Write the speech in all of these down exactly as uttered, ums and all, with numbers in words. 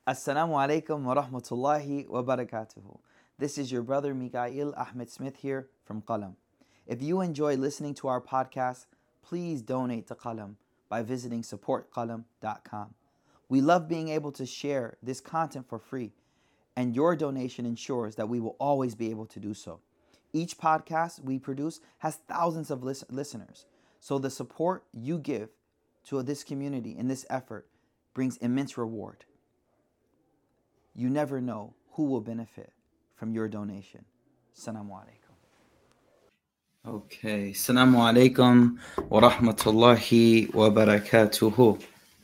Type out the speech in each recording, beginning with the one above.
Assalamu alaikum wa rahmatullahi wa barakatuhu. This is your brother Mikail Ahmed Smith here from Qalam. If you enjoy listening to our podcast, please donate to Qalam by visiting support qalam dot com. We love being able to share this content for free, and your donation ensures that we will always be able to do so. Each podcast we produce has thousands of lis- listeners, so the support you give to this community in this effort brings immense reward. You never know who will benefit from your donation. Assalamu alaikum. Okay, Assalamu alaikum wa rahmatullahi wa barakatuhu.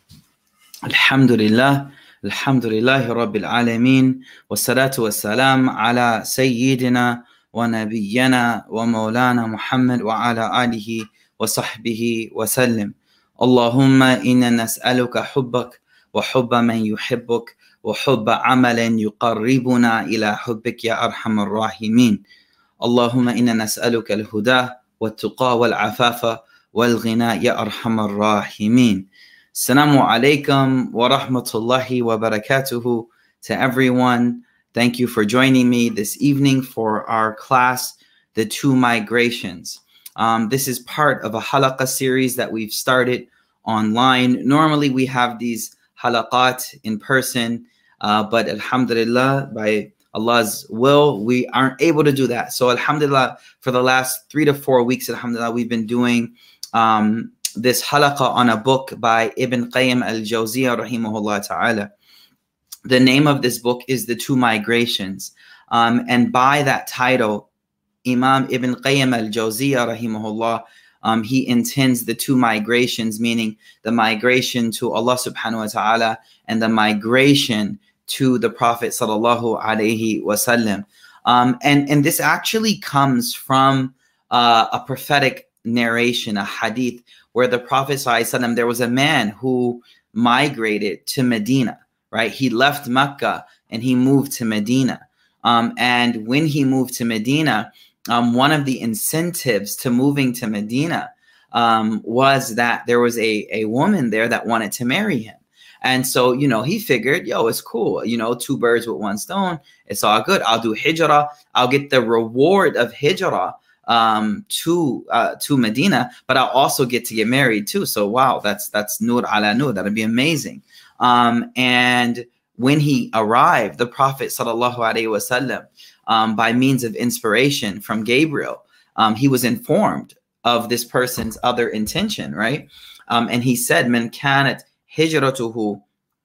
Alhamdulillah, alhamdulillahi rabbil alameen, wa salatu wa salam ala sayyidina wa nabiyyana wa maulana Muhammad wa ala alihi wa sahbihi wa sallim. Allahumma inna nas'aluka hubbak wa hubba man yuhibbuk wa hubba amalan yuqarribuna ila hubbik ya arhamar rahimin. اللهم إنا نسألك الهدى والتقى والعفاف والغنى يا أرحم الراحمين. Assalamu alaikum wa rahmatullahi wa barakatuhu to everyone. Thank you for joining me this evening for our class, The Two Migrations. Um, this is part of a halaqah series that we've started online. Normally we have these halaqat in person, uh, but alhamdulillah, by Allah's will, we aren't able to do that. So alhamdulillah, for the last three to four weeks, alhamdulillah, we've been doing um, this halaqah on a book by Ibn Qayyim al-Jawziyah rahimahullah ta'ala. The name of this book is The Two Migrations. Um, and by that title, Imam Ibn Qayyim al-Jawziyah rahimahullah, um, he intends the two migrations, meaning the migration to Allah subhanahu wa ta'ala and the migration to the Prophet sallallahu alaihi wasallam. Um, and, and this actually comes from uh, a prophetic narration, a hadith, where the Prophet sallallahu alaihi wasallam, there was a man who migrated to Medina, right? He left Mecca and he moved to Medina. Um, and when he moved to Medina, um, one of the incentives to moving to Medina um, was that there was a, a woman there that wanted to marry him. And so, you know, he figured, yo, it's cool. You know, two birds with one stone. It's all good. I'll do hijrah. I'll get the reward of hijrah um, to uh, to Medina, but I'll also get to get married too. So, wow, that's that's nur ala nur. That'd be amazing. Um, and when he arrived, the Prophet sallallahu alaihi wasallam, um, by means of inspiration from Gabriel, um, he was informed of this person's other intention, right? Um, and he said, "Man kanat hijratuhu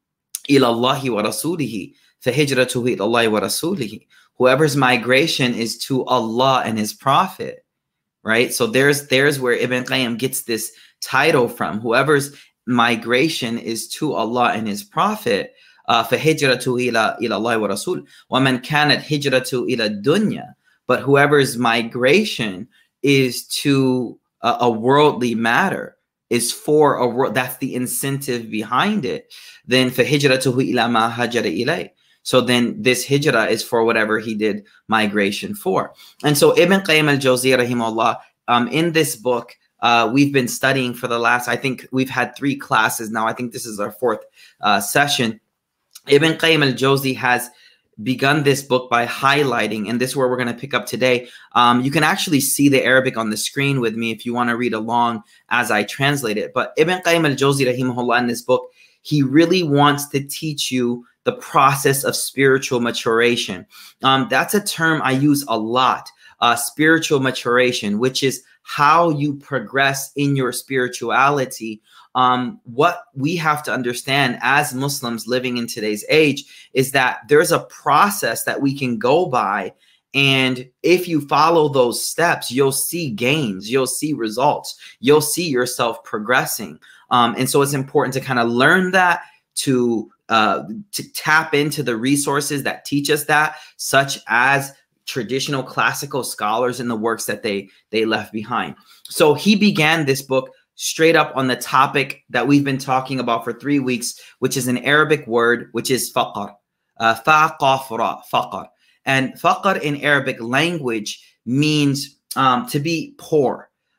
ila Allahi wa rasulihi fa hijratuhu ila Allahi wa rasulihi." Whoever's migration is to Allah and his prophet, right? So there's there's where Ibn Qayyim gets this title from. Whoever's migration is to Allah and his prophet, uh, fa hijratuhu ila ila Allahi wa rasul. Wa man kanat hijratuhu ila dunya. But whoever's migration is to a, a worldly matter, is for a world, that's the incentive behind it, then for hijratuhu ila ma hajara ilay. So then this hijrah is for whatever he did migration for. And so Ibn Qayyim al-Jawziyah rahimahullah, um, in this book, uh, we've been studying for the last, I think we've had three classes now. I think this is our fourth uh, session. Ibn Qayyim al-Jawzi has begun this book by highlighting, and this is where we're going to pick up today. Um, you can actually see the Arabic on the screen with me if you want to read along as I translate it. But Ibn Qayyim al-Jawzi rahimahullah in this book, he really wants to teach you the process of spiritual maturation. Um, that's a term I use a lot, uh, spiritual maturation, which is how you progress in your spirituality. Um, what we have to understand as Muslims living in today's age is that there's a process that we can go by. And if you follow those steps, you'll see gains, you'll see results, you'll see yourself progressing. Um, and so it's important to kind of learn that, to, uh, to tap into the resources that teach us that, such as traditional classical scholars and the works that they, they left behind. So he began this book straight up on the topic that we've been talking about for three weeks, which is an Arabic word, which is faqr, uh, fa qaf ra, faqr. And faqr in Arabic language means um, to be poor,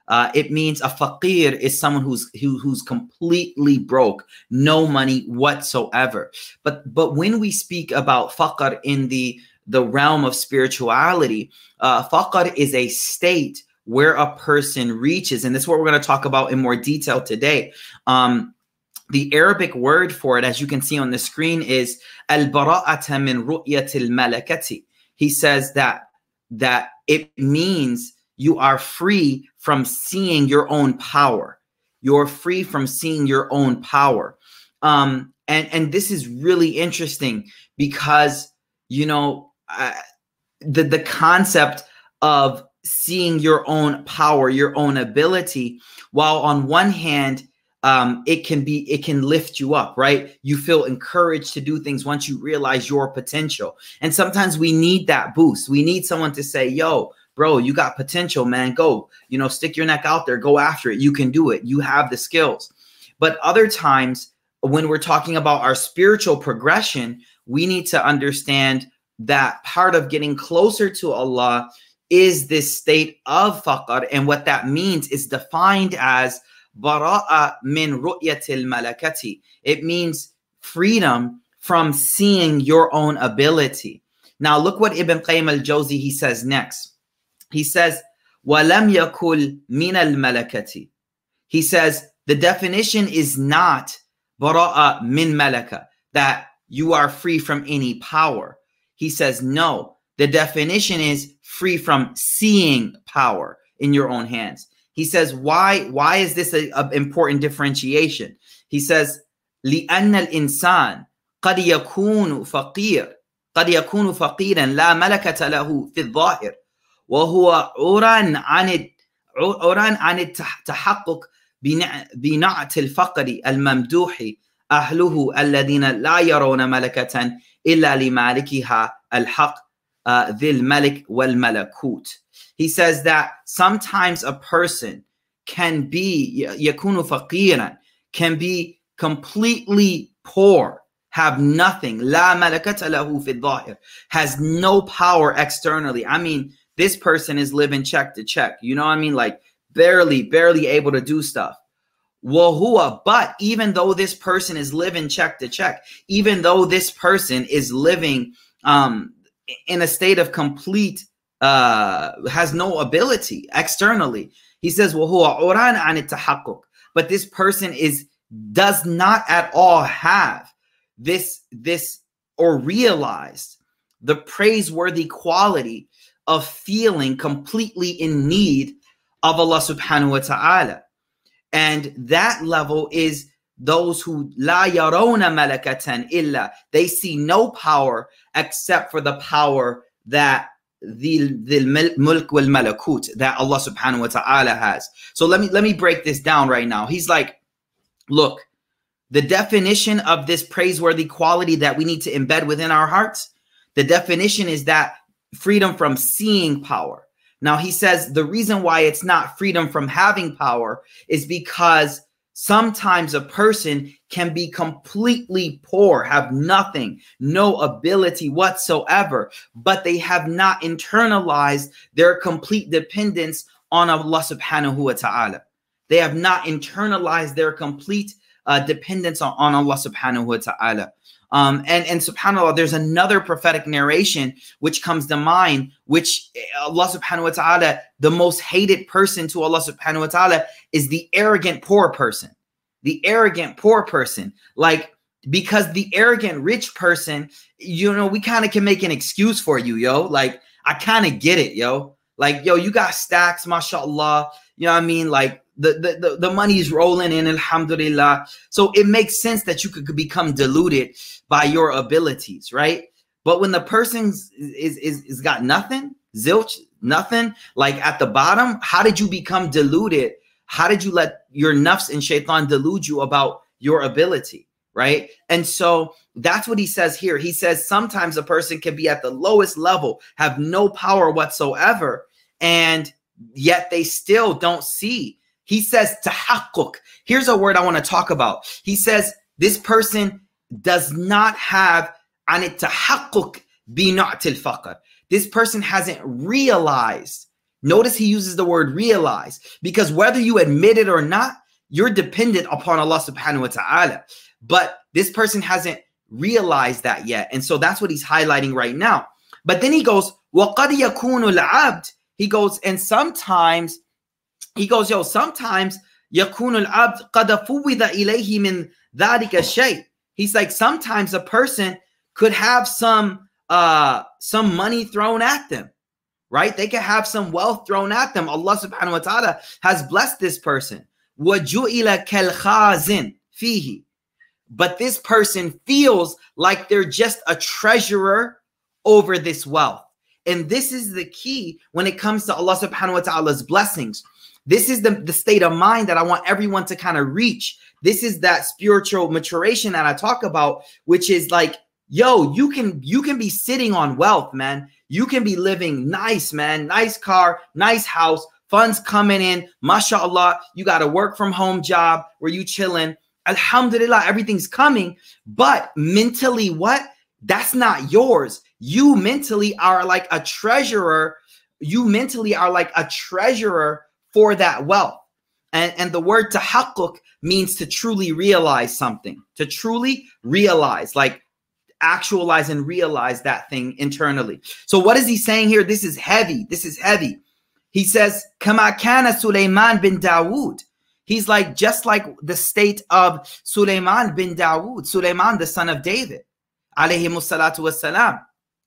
Uh, it means a faqir is someone who's who, who's completely broke, no money whatsoever. But but when we speak about faqr in the the realm of spirituality, uh, faqr is a state where a person reaches, and this is what we're going to talk about in more detail today. Um, the Arabic word for it, as you can see on the screen, is al-bara'ata min ru'yatil malakati. He says that that it means you are free from seeing your own power. You're free from seeing your own power. Um, and, and this is really interesting because, you know, uh, the, the concept of seeing your own power, your own ability, while on one hand, um, it can be, it can lift you up, right? You feel encouraged to do things once you realize your potential. And sometimes we need that boost. We need someone to say, yo, bro, you got potential, man. Go, you know, stick your neck out there, go after it. You can do it. You have the skills. But other times when we're talking about our spiritual progression, we need to understand that part of getting closer to Allah is this state of faqr. And what that means is defined as bara'a min ru'yatil malakati. It means freedom from seeing your own ability. Now look what Ibn Qayyim al-Jawzi, he says next. He says, وَلَمْ يَكُلْ مِنَ الْمَلَكَةِ. He says, the definition is not bara'a min malaka, that you are free from any power. He says, no, the definition is free from seeing power in your own hands. He says, why, why is this an important differentiation? He says, لِأَنَّ الْإِنسَانِ قَدْ يَكُونُ فَقِيرًا قَدْ يَكُونُ فَقِيرًا لَا مَلَكَةَ لَهُ فِي الظَّاهِرِ وهو عران عن عران عن التحقق بنعت الفقر الممدوح أهله الذين لا يرون ملكة إلا لمالكها الحق ذي الملك والملكوت. He says that sometimes a person can be يكون فقيرا, can be completely poor, have nothing, لا ملكة له في الظاهر, has no power externally. I mean, this person is living check to check. You know what I mean? Like barely, barely able to do stuff. Wahua, but even though this person is living check to check, even though this person is living um, in a state of complete, uh, has no ability externally, he says, Wahua uran an tahaqquk. But this person is does not at all have this, this or realized the praiseworthy quality of feeling completely in need of Allah subhanahu wa ta'ala. And that level is those who la yarona malakatan illa, they see no power except for the power that the, the mulk wal malakut, that Allah subhanahu wa ta'ala has. So let me, let me break this down right now. He's like, look, the definition of this praiseworthy quality that we need to embed within our hearts, the definition is that freedom from seeing power. Now he says the reason why it's not freedom from having power is because sometimes a person can be completely poor, have nothing, no ability whatsoever, but they have not internalized their complete dependence on Allah subhanahu wa ta'ala. They have not internalized their complete uh, dependence on, on Allah subhanahu wa ta'ala. Um, and, and subhanAllah, there's another prophetic narration which comes to mind, which Allah subhanahu wa ta'ala, the most hated person to Allah subhanahu wa ta'ala is the arrogant poor person. The arrogant poor person. Like, because the arrogant rich person, you know, we kind of can make an excuse for you, yo. Like, I kind of get it, yo. Like, yo, you got stacks, mashallah. You know what I mean? Like, The, the, the, the money's rolling in, alhamdulillah. So it makes sense that you could become deluded by your abilities, right? But when the person is, is, is got nothing, zilch, nothing, like at the bottom, how did you become deluded? How did you let your nafs and shaitan delude you about your ability, right? And so that's what he says here. He says sometimes a person can be at the lowest level, have no power whatsoever, and yet they still don't see. He says tahaqquk. Here's a word I want to talk about. He says this person does not have an tahaqquk bi na'til faqr. This person hasn't realized Notice he uses the word realize, because whether you admit it or not, you're dependent upon Allah subhanahu wa ta'ala. But this person hasn't realized that yet. And so that's what he's highlighting right now. But then he goes, وَقَدْ يَكُونُ الْعَبْدِ. He goes, and sometimes, he goes, yo, sometimes يَكُونُ الْعَبْدِ قَدْ فُوِّضَ إِلَيْهِ مِنْ ذَلِكَ الشَّيْء. He's like, sometimes a person could have some uh, some money thrown at them, right? They could have some wealth thrown at them. Allah subhanahu wa ta'ala has blessed this person. وَجُئِلَ كَالْخَازِنِ فِيهِ. But this person feels like they're just a treasurer over this wealth. And this is the key when it comes to Allah subhanahu wa ta'ala's blessings. This is the, the state of mind that I want everyone to kind of reach. This is that spiritual maturation that I talk about, which is like, yo, you can you can be sitting on wealth, man. You can be living nice, man. Nice car, nice house, funds coming in. MashaAllah, you got a work from home job where you chilling. Alhamdulillah, everything's coming. But mentally, what? That's not yours. You mentally are like a treasurer. You mentally are like a treasurer for that wealth. And, and the word tahaqquk means to truly realize something, to truly realize, like actualize and realize that thing internally. So what is he saying here? This is heavy. This is heavy. He says, Kama kana Sulaiman bin Dawood. He's like, just like the state of Sulaiman bin Dawood, Sulaiman, the son of David, alayhi salatu wassalam.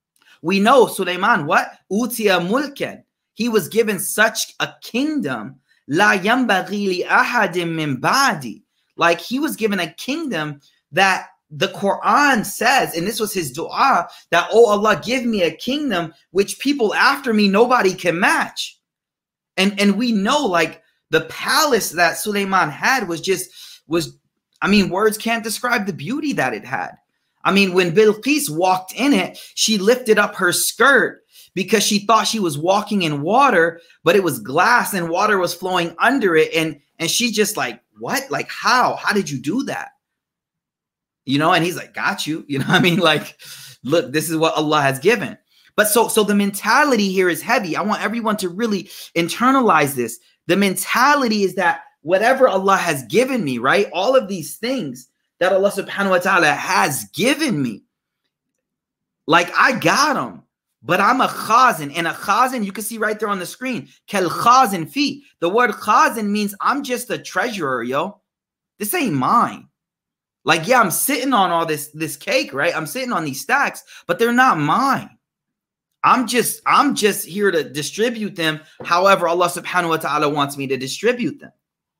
We know Sulaiman, what? Utiya mulkan. He was given such a kingdom, la yanbaghi li ahadin min ba'di. Like he was given a kingdom that the Quran says, and this was his dua, that, oh Allah, give me a kingdom which people after me, nobody can match. And, and we know, like, the palace that Sulaiman had was just, was, I mean, words can't describe the beauty that it had. I mean, when Bilqis walked in it, she lifted up her skirt because she thought she was walking in water, but it was glass and water was flowing under it. And, and she just like, what? Like, how? How did you do that? You know, and he's like, got you. You know what I mean? Like, look, this is what Allah has given. But so, so the mentality here is heavy. I want everyone to really internalize this. The mentality is that whatever Allah has given me, right? All of these things that Allah subhanahu wa ta'ala has given me, like I got them, but I'm a khazin. And a khazin, you can see right there on the screen, kel khazin fi. The word khazin means I'm just a treasurer, yo. This ain't mine. Like, yeah, I'm sitting on all this, this cake, right? I'm sitting on these stacks, but they're not mine. I'm just, I'm just here to distribute them however Allah subhanahu wa ta'ala wants me to distribute them.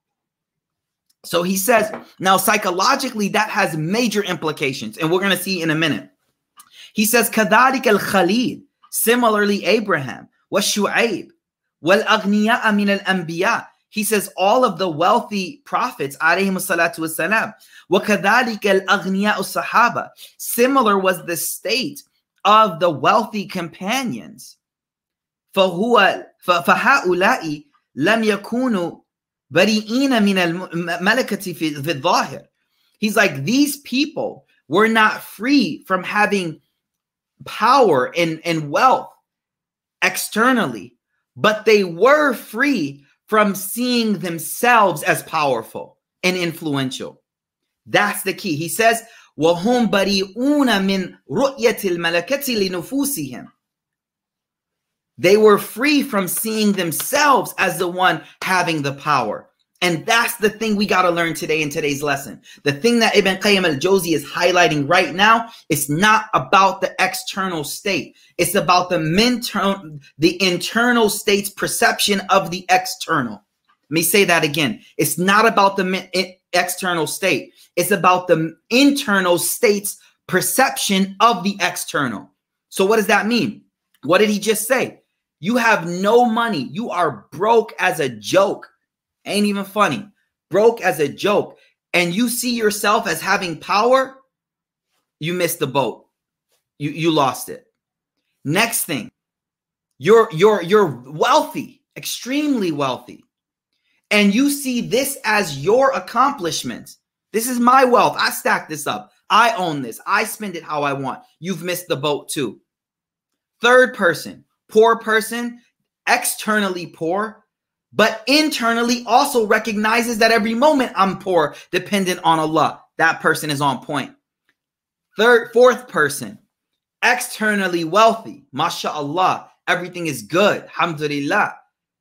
So he says, now psychologically, that has major implications, and we're going to see in a minute. He says, كَذَلِكَ الْخَلِيلِ, similarly Abraham, وَالشُّعَيْبِ وَالْأَغْنِيَاءَ مِنَ الْأَنْبِيَاءِ. He says all of the wealthy prophets, alayhim salatu wassalam, وَكَذَلِكَ الْأَغْنِيَاءُ الصَّحَابَةِ. Similar was the state of the wealthy companions. فَهُوَ فَهَؤُلَاءِ لَمْ يَكُونُوا بَرِئِينَ مِنَ الْمَلَكَةِ فِي الظَّاهِرِ. He's like, these people were not free from having power and, and wealth externally, but they were free from seeing themselves as powerful and influential. That's the key. He says, وَهُمْ بَرِئُونَ مِنْ رُؤْيَةِ الْمَلَكَةِ لِنُفُوسِهِمْ. They were free from seeing themselves as the one having the power. And that's the thing we got to learn today in today's lesson. The thing that Ibn Qayyim al-Jawzi is highlighting right now is not about the external state. It's about the mental, the internal state's perception of the external. Let me say that again. It's not about the external state. It's about the internal state's perception of the external. So what does that mean? What did he just say? You have no money. You are broke as a joke. Ain't even funny. Broke as a joke. And you see yourself as having power. You missed the boat. You, you lost it. Next thing. You're, you're, you're wealthy, extremely wealthy. And you see this as your accomplishment. This is my wealth. I stacked this up. I own this. I spend it how I want. You've missed the boat too. Third person, poor person. externally poor, but internally also recognizes that every moment I'm poor, dependent on Allah. That person is on point. Third, fourth person, externally wealthy. MashaAllah, everything is good. Alhamdulillah.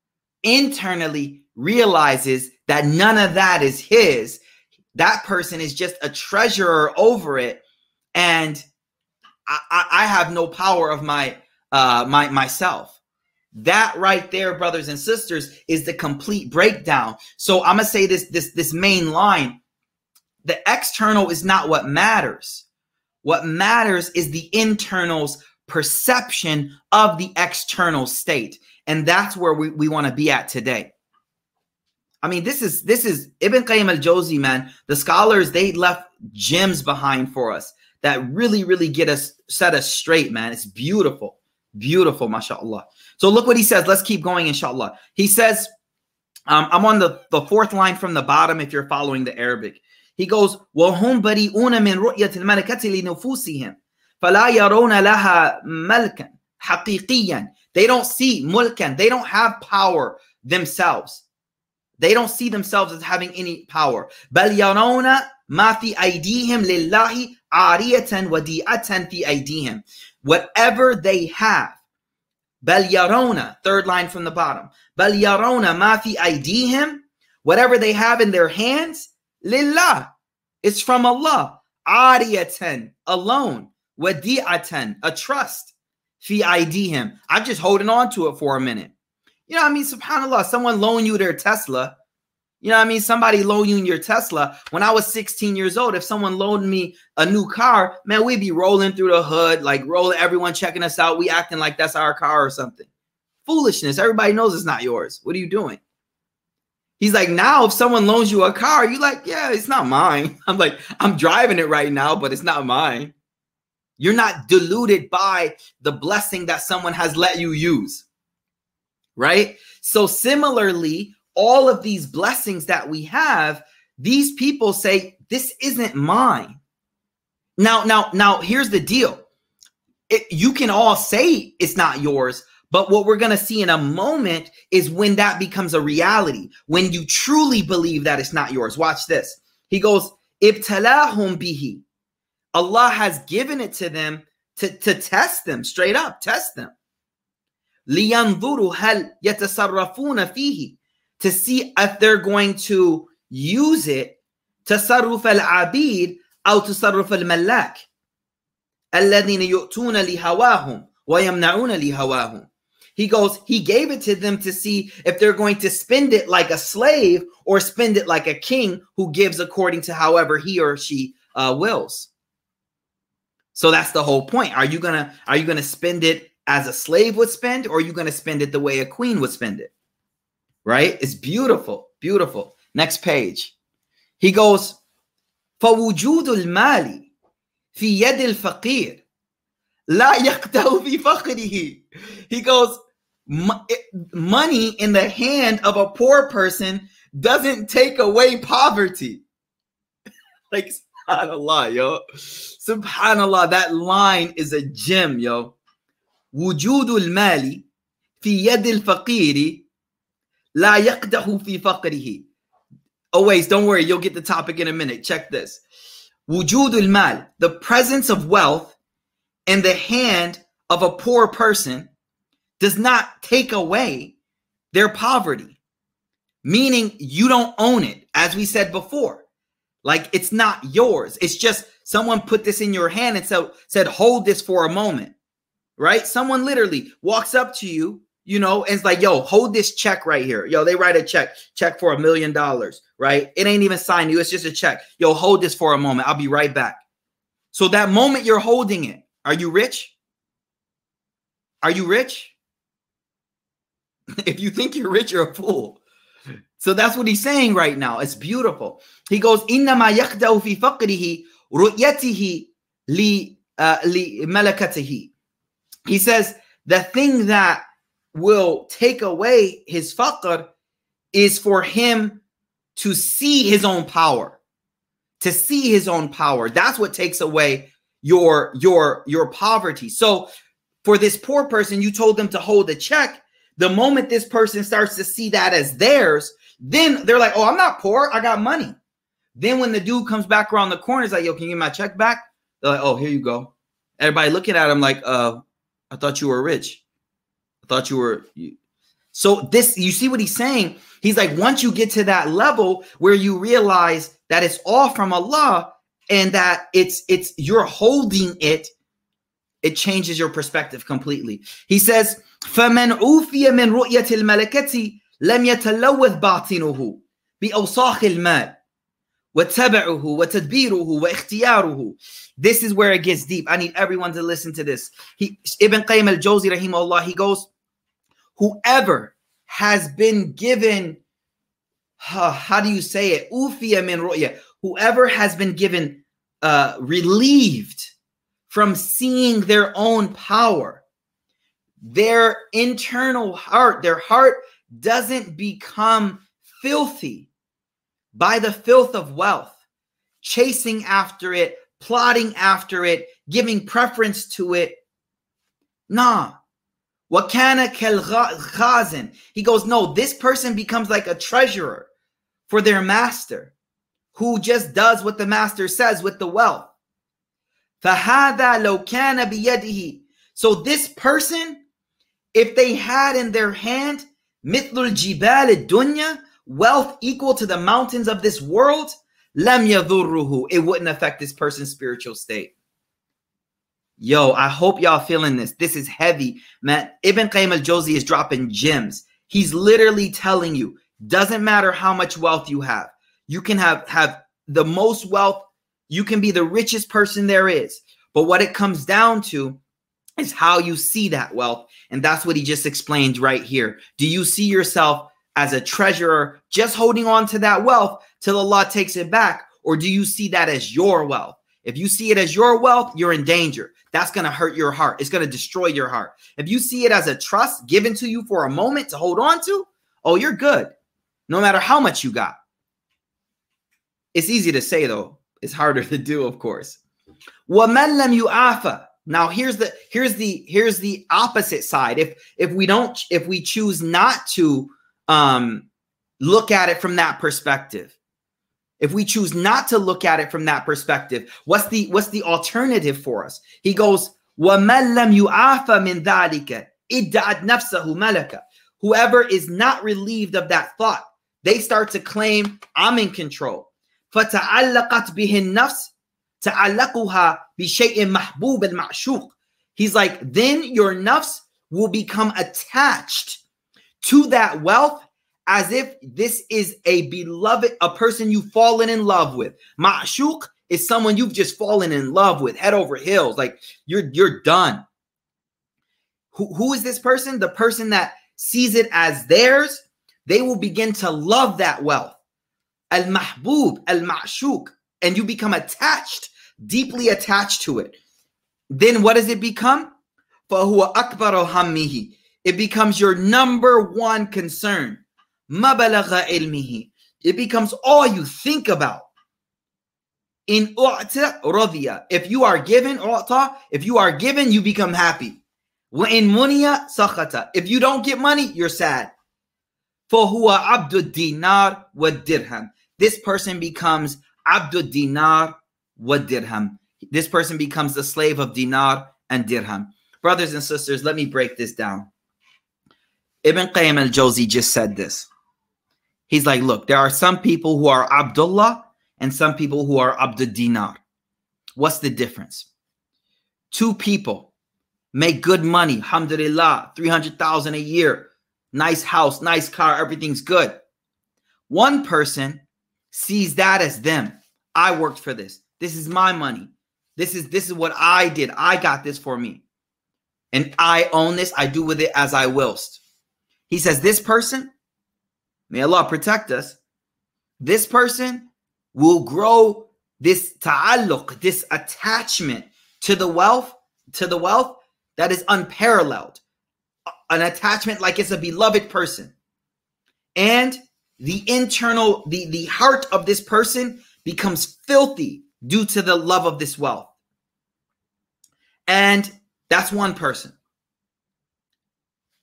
Internally realizes that none of that is his. That person is just a treasurer over it. And I, I, I have no power of my uh, my myself. That right there, brothers and sisters, is the complete breakdown. So I'm gonna say this, this, this main line. The external is not what matters. What matters is the internal's perception of the external state. And that's where we, we want to be at today. I mean, this is this is Ibn Qayyim al-Jawzi, man. The scholars, they left gems behind for us that really, really get us, set us straight, man. It's beautiful. Beautiful, mashallah. So look what he says. Let's keep going, inshallah. He says, um, I'm on the, the fourth line from the bottom if you're following the Arabic. He goes, وَهُمْ بَرِئُونَ مِنْ رُؤْيَةِ الْمَلَكَةِ لِنُفُوسِهِمْ فَلَا يَرَوْنَ لَهَا مَلْكًا حَقِيقِيًّا. They don't see mulkan. They don't have power themselves. They don't see themselves as having any power. بَلْ يَرَوْنَ مَا فِي أَيْدِيهِمْ لِلَّهِ عَارِيَةً وَدِيعَةً فِي أَيْدِيهِمْ. Whatever they have. بَلْ يَرَوْنَ, third line from the bottom. بَلْ يَرَوْنَ مَا فِي أَيْدِيهِمْ. Whatever they have in their hands, lillah, it's from Allah. Ariyatan, alone. Wadi'atan, a trust. Fi aydihim. I'm just holding on to it for a minute. You know what I mean? SubhanAllah, someone loan you their Tesla. You know what I mean? Somebody loan you your Tesla. When I was sixteen years old, if someone loaned me a new car, man, we'd be rolling through the hood, like rolling, everyone checking us out. We acting like that's our car or something. Foolishness. Everybody knows it's not yours. What are you doing? He's like, now if someone loans you a car, you're like, yeah, it's not mine. I'm like, I'm driving it right now, but it's not mine. You're not deluded by the blessing that someone has let you use, right? So similarly, all of these blessings that we have, these people say, this isn't mine. Now, now, now, here's the deal. It, you can all say it's not yours, but what we're going to see in a moment is when that becomes a reality, when you truly believe that it's not yours. Watch this. He goes, ibtalahum bihi. Allah has given it to them to, to test them, straight up, test them. لِيَنْظُرُوا هَلْ يَتَصَرَّفُونَ فِيهِ. To see if they're going to use it, تَصَرُّفَ الْعَبِيدِ أَوْ تَصَرُّفَ الْمَلَّاكِ الَّذِينَ يُؤْتُونَ لِهَوَاهُمْ وَيَمْنَعُونَ لِهَوَاهُمْ. He goes, he gave it to them to see if they're going to spend it like a slave or spend it like a king who gives according to however he or she uh, wills. So that's the whole point. Are you gonna are you gonna spend it as a slave would spend, or are you gonna spend it the way a queen would spend it? Right? It's beautiful, beautiful. Next page. He goes, فَوُجُودُ الْمَالِ فِي يَدِ الْفَقِيرِ لَا يَقْتَهُ فِي فَقْرِهِ. He goes, money in the hand of a poor person doesn't take away poverty. Like, subhanallah, yo. Subhanallah, that line is a gem, yo. وُجُودُ الْمَالِ فِي يَدِ الْفَقِيرِ لَا يَقْدَهُ فِي فَقْرِهِ. Oh, wait, don't worry. You'll get the topic in a minute. Check this. وُجُودُ الْمَالِ, the presence of wealth in the hand of a poor person does not take away their poverty. Meaning you don't own it, as we said before. Like, it's not yours. It's just someone put this in your hand and so, said, hold this for a moment, right? Someone literally walks up to you, you know, and it's like, yo, hold this check right here. Yo, they write a check, check for a million dollars, right? It ain't even signed you. It's just a check. Yo, hold this for a moment. I'll be right back. So that moment you're holding it, are you rich? Are you rich? If you think you're rich, you're a fool. So that's what he's saying right now. It's beautiful. He goes, إِنَّمَا يَخْدَعُ فِي فَقْرِهِ رُؤْيَتِهِ لِمَلَكَتِهِ. He says, the thing that will take away his faqr is for him to see his own power. To see his own power. That's what takes away your, your, your poverty. So for this poor person, you told them to hold a check. The moment this person starts to see that as theirs, then they're like, oh, I'm not poor. I got money. Then when the dude comes back around the corner, he's like, yo, can you get my check back? They're like, oh, here you go. Everybody looking at him like, uh, I thought you were rich. I thought you were. You. So this, you see what he's saying? He's like, once you get to that level where you realize that it's all from Allah and that it's, it's, you're holding it, it changes your perspective completely. He says, فَمَنْ أُوفِيَ مِنْ رُؤْيَةِ الْمَلَكَةِ لَمْ يَتَلَوَّثْ بَاطِنُهُ بِأَوْصَاخِ الْمَالِ وَتَبَعُهُ وَتَدْبِيرُهُ وَإِخْتِيَارُهُ. This is where it gets deep. I need everyone to listen to this. He, Ibn Qayyim al-Jawzi, rahimahullah, he goes, whoever has been given, uh, how do you say it? Ufiya min ru'ya. Whoever has been given, uh, relieved from seeing their own power, their internal heart, their heart doesn't become filthy by the filth of wealth, chasing after it, plotting after it, giving preference to it. Nah. وَكَانَ كَالْغَازٍ. He goes, no, this person becomes like a treasurer for their master who just does what the master says with the wealth. فَهَذَا لَوْ كَانَ بِيَدِهِ. So this person, if they had in their hand مِثْلُ الْجِبَالِ الدُّنْيَا, wealth equal to the mountains of this world, لَمْ يَضُرُّهُ. It wouldn't affect this person's spiritual state. Yo, I hope y'all feeling this. This is heavy, man. Ibn Qayyim al-Jawzi is dropping gems. He's literally telling you, doesn't matter how much wealth you have. You can have, have the most wealth. You can be the richest person there is. But what it comes down to is how you see that wealth. And that's what he just explained right here. Do you see yourself as a treasurer just holding on to that wealth till Allah takes it back? Or do you see that as your wealth? If you see it as your wealth, you're in danger. That's going to hurt your heart. It's going to destroy your heart. If you see it as a trust given to you for a moment to hold on to, oh, you're good. No matter how much you got. It's easy to say, though. It's harder to do, of course. وَمَنْ لَمْ يُعَافَ. Now, here's the here's the here's the opposite side. If if we don't if we choose not to um, look at it from that perspective, if we choose not to look at it from that perspective, what's the what's the alternative for us? He goes, وَمَنْ لَمْ يُعَافَ مِنْ ذَلِكَ إِدَّعَتْ نَفْسَهُ مَلَكَ. Whoever is not relieved of that thought, they start to claim, I'm in control. فَتَعَلَّقَتْ بِهِ النَّفْسِ تَعَلَّقُهَا بِشَيْءٍ مَحْبُوبٍ مَعْشُوقٍ. He's like, then your nafs will become attached to that wealth as if this is a beloved, a person you've fallen in love with. Ma'shuq is someone you've just fallen in love with, head over heels. Like you're you're done. Who, who is this person? The person that sees it as theirs. They will begin to love that wealth. Al-mahbub, al-ma'shuq. And you become attached, deeply attached to it. Then what does it become? فَهُوَ أَكْبَرُ هَمِّهِ. It becomes your number one concern. مَبَلَغَ عِلْمِهِ. It becomes all you think about. In u'ta radhiya. If you are given, u'ta, if you are given, you become happy. وَإِن مُنِيَ سَخَطَ. If you don't get money, you're sad. فَهُوَ عَبْدُ الدِّينَارِ وَالدِّرْهَمِ. This person becomes Abdul Dinar wa Dirham. This person becomes the slave of dinar and dirham. Brothers and sisters, let me break this down. Ibn Qayyim al-Jawzi just said this. He's like, look, there are some people who are Abdullah and some people who are Abdul Dinar. What's the difference? Two people make good money, alhamdulillah, three hundred thousand a year, nice house, nice car, everything's good. One person sees that as them. I worked for this. This is my money. This is this is what I did. I got this for me. And I own this. I do with it as I willst. He says this person, may Allah protect us, this person will grow this ta'alluq, this attachment to the wealth, to the wealth that is unparalleled. An attachment like it's a beloved person. And the internal, the, the heart of this person becomes filthy due to the love of this wealth. And that's one person.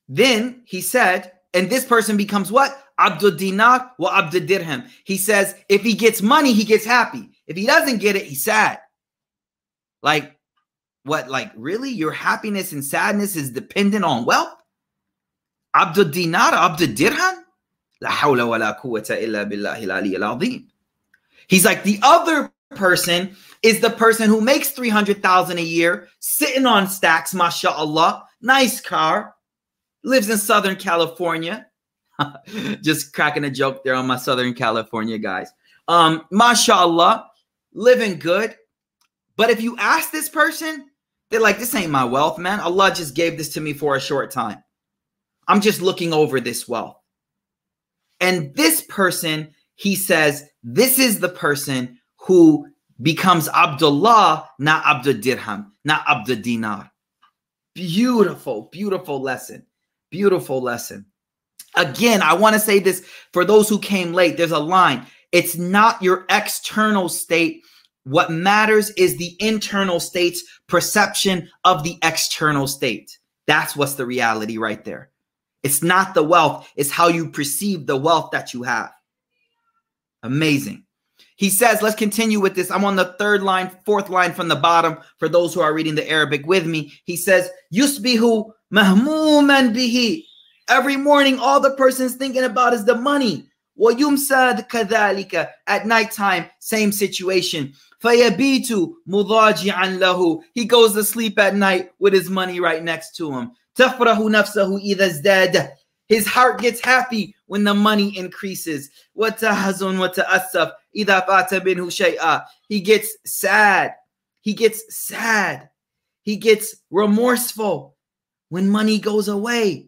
then he said, and this person becomes what? Abdul dinar wa abdul dirham. He says, if he gets money, he gets happy. If he doesn't get it, he's sad. Like, what? Like, really? Your happiness and sadness is dependent on wealth? Abdul dinar, abdul dirham? La hawla wa la quwwata illa billahi al-ali al-azim. He's like, the other person is the person who makes three hundred thousand a year, sitting on stacks, mashallah, nice car, lives in Southern California. Just cracking a joke there on my Southern California guys. Um, mashallah, living good. But if you ask this person, they're like, this ain't my wealth, man. Allah just gave this to me for a short time. I'm just looking over this wealth. And this person, he says, this is the person who becomes Abdullah, not Abdul Dirham, not Abdul Dinar. Beautiful, beautiful lesson. Beautiful lesson. Again, I want to say this for those who came late. There's a line. It's not your external state. What matters is the internal state's perception of the external state. That's what's the reality right there. It's not the wealth. It's how you perceive the wealth that you have. Amazing. He says, let's continue with this. I'm on the third line, fourth line from the bottom for those who are reading the Arabic with me. He says, Yusbihu mahmuman bihi. Every morning, all the person's thinking about is the money. وَيُمْسَدْ كَذَلِكَ. At nighttime, same situation. فَيَبِيتُ مُضَاجِعًا لَهُ. He goes to sleep at night with his money right next to him. تَفْرَهُ نَفْسَهُ إِذَا ازْدَادَ. His heart gets happy when the money increases. وَتَحَزُنْ وَتَأَسَّفْ إِذَا فَاتَ مِنْهُ شَيْئًا. He gets sad. He gets sad. He gets remorseful when money goes away.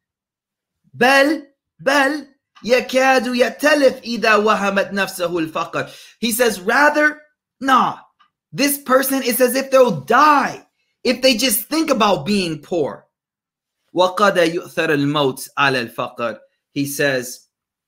بل بل يكاد يتلف إذا وهمت نفسه الفقر. He says, rather, nah, this person, it's as if they'll die if they just think about being poor. وقد يؤثر الموت على الفقر. He says,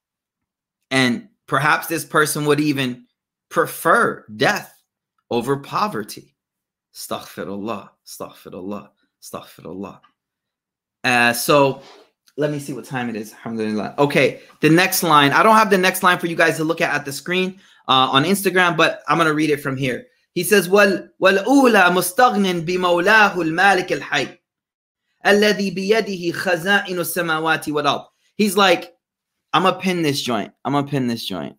and perhaps this person would even prefer death over poverty. Astaghfirullah, astaghfirullah, astaghfirullah. Uh, so let me see what time it is. Alhamdulillah. Okay, the next line. I don't have the next line for you guys to look at at the screen uh, on Instagram, but I'm going to read it from here. He says, وَالْأُولَى مُسْتَغْنٍ بِمَوْلَاهُ الْمَالِكِ الْحَيِّ الَّذِي بِيَدِهِ خَزَائِنُ السَّمَاوَاتِ وَالْأَرْضِ. He's like, I'm going to pin this joint. I'm going to pin this joint.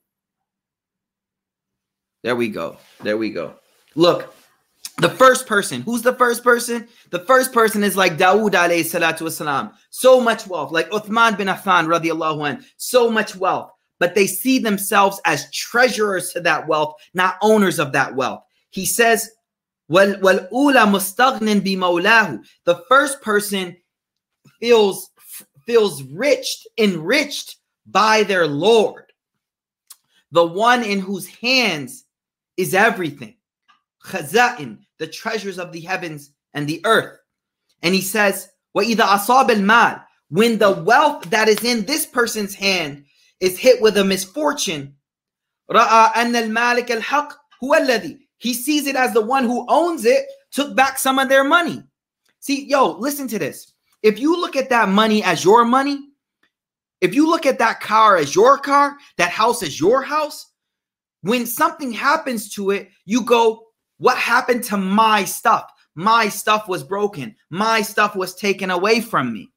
There we go. There we go. Look. The first person, who's the first person? The first person is like Dawood alayhi salatu wasalam. So much wealth, like Uthman bin Affan radiallahu anh, so much wealth. But they see themselves as treasurers to that wealth, not owners of that wealth. He says, وَالْأُولَى مُسْتَغْنٍ بِمَوْلَاهُ. The first person feels, feels rich, enriched by their Lord. The one in whose hands is everything. Khaza'in, the treasures of the heavens and the earth. And he says, وَإِذَا أَصَابَ الْمَالِ. When the wealth that is in this person's hand is hit with a misfortune, رَأَى أَنَّ الْمَالِكَ الْحَقِّ هُوَ الَّذِي. He sees it as the one who owns it took back some of their money. See, yo, listen to this. If you look at that money as your money, if you look at that car as your car, that house as your house, when something happens to it, you go, what happened to my stuff? My stuff was broken. My stuff was taken away from me.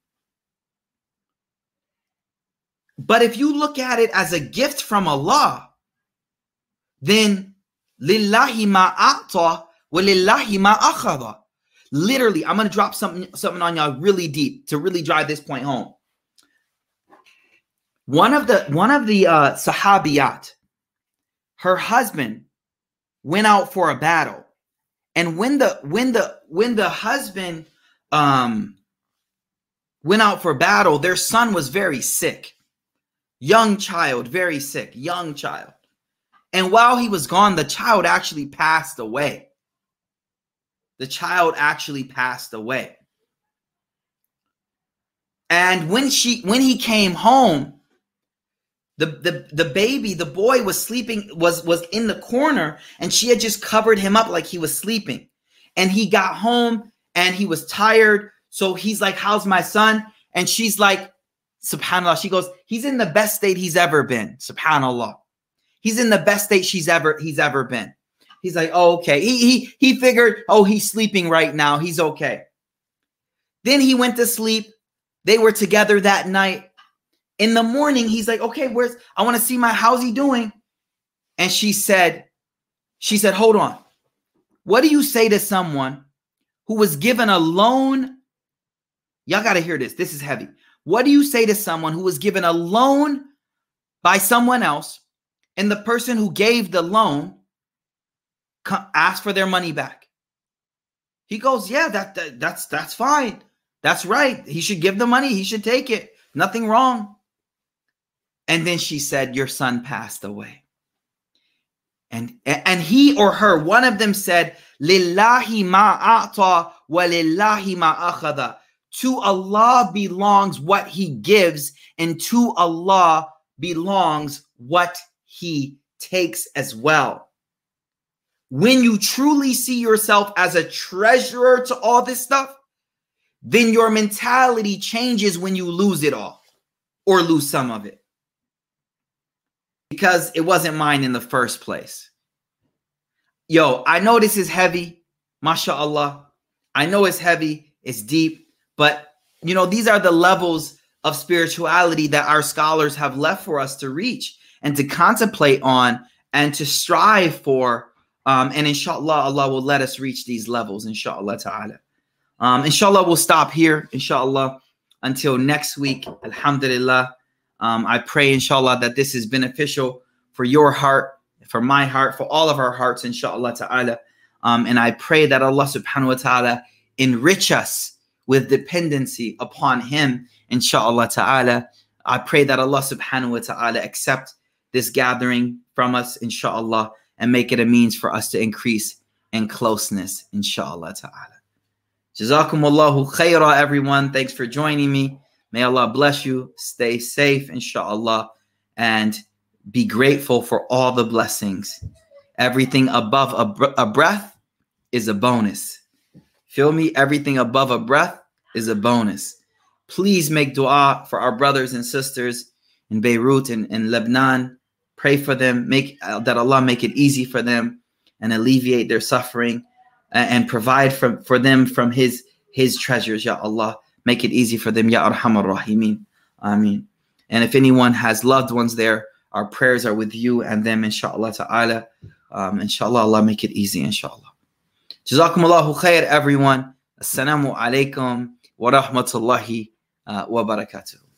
But if you look at it as a gift from Allah, then lillahi ma a'ta wa lillahi ma akhadha. Literally, I'm going to drop something, something on y'all really deep to really drive this point home. One of the, one of the uh, sahabiyat, her husband went out for a battle, and when the when the when the husband um went out for battle, their son was very sick, young child, very sick, young child, and while he was gone, the child actually passed away. The child actually passed away, and when she when he came home, The, the the baby, the boy was sleeping, was, was in the corner, and she had just covered him up like he was sleeping. And he got home and he was tired. So he's like, how's my son? And she's like, subhanAllah, she goes, he's in the best state he's ever been. Subhanallah. He's in the best state she's ever, he's ever been. He's like, oh, okay. He, he, he figured, oh, he's sleeping right now. He's okay. Then he went to sleep. They were together that night. In the morning, he's like, okay, where's, I want to see my, how's he doing? And she said, she said, hold on. What do you say to someone who was given a loan? Y'all got to hear this. This is heavy. What do you say to someone who was given a loan by someone else, and the person who gave the loan asked for their money back? He goes, yeah, that, that that's that's fine. That's right. He should give the money. He should take it. Nothing wrong. And then she said, your son passed away. And, and he or her, one of them said, Lillahi ma a'ta wa lillahi ma akhadha. To Allah belongs what he gives, and to Allah belongs what he takes as well. When you truly see yourself as a treasurer to all this stuff, then your mentality changes when you lose it all or lose some of it. Because it wasn't mine in the first place. Yo, I know this is heavy. MashaAllah. I know it's heavy. It's deep. But, you know, these are the levels of spirituality that our scholars have left for us to reach and to contemplate on and to strive for. Um, and inshallah, Allah will let us reach these levels, inshallah ta'ala. Um, inshallah, we'll stop here, inshallah, until next week. Alhamdulillah. Um, I pray, inshallah, that this is beneficial for your heart, for my heart, for all of our hearts, inshallah ta'ala. Um, and I pray that Allah subhanahu wa ta'ala enrich us with dependency upon him, inshallah ta'ala. I pray that Allah subhanahu wa ta'ala accept this gathering from us, inshallah, and make it a means for us to increase in closeness, inshallah ta'ala. Jazakumullahu khairah, everyone. Thanks for joining me. May Allah bless you. Stay safe, inshallah, and be grateful for all the blessings. Everything above a, br a breath is a bonus. Feel me? Everything above a breath is a bonus. Please make dua for our brothers and sisters in Beirut and in Lebanon. Pray for them. Make uh, that Allah make it easy for them and alleviate their suffering and, and provide from, for them from his, his treasures, Ya Allah. Make it easy for them, Ya Arhamar Rahimin. Ameen. And if anyone has loved ones there, our prayers are with you and them, inshallah ta'ala. Um, inshallah, Allah make it easy, inshallah. Jazakumullahu khair, everyone. Assalamu alaikum wa rahmatullahi wa barakatuh.